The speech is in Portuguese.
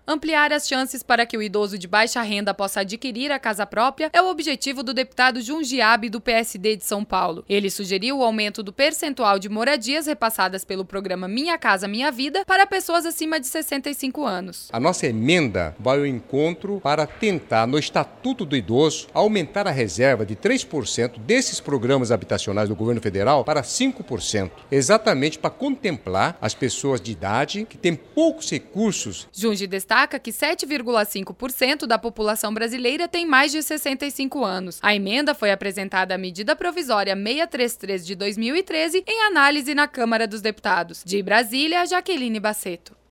Ampliar as chances para que o idoso de baixa renda possa adquirir a casa própria é o objetivo do deputado Jundiabe, do PSD de São Paulo. Ele sugeriu o aumento do percentual de moradias repassadas pelo programa Minha Casa Minha Vida para pessoas acima de 65 anos. A nossa emenda vai ao encontro para tentar, no Estatuto do Idoso, aumentar a reserva de 3% desses programas habitacionais do governo federal para 5%, exatamente para contemplar as pessoas de idade que têm poucos recursos. Junge destaca que 7,5% da população brasileira tem mais de 65 anos. A emenda foi apresentada à medida provisória 633 de 2013 em análise na Câmara dos Deputados. De Brasília, Jaqueline Baceto.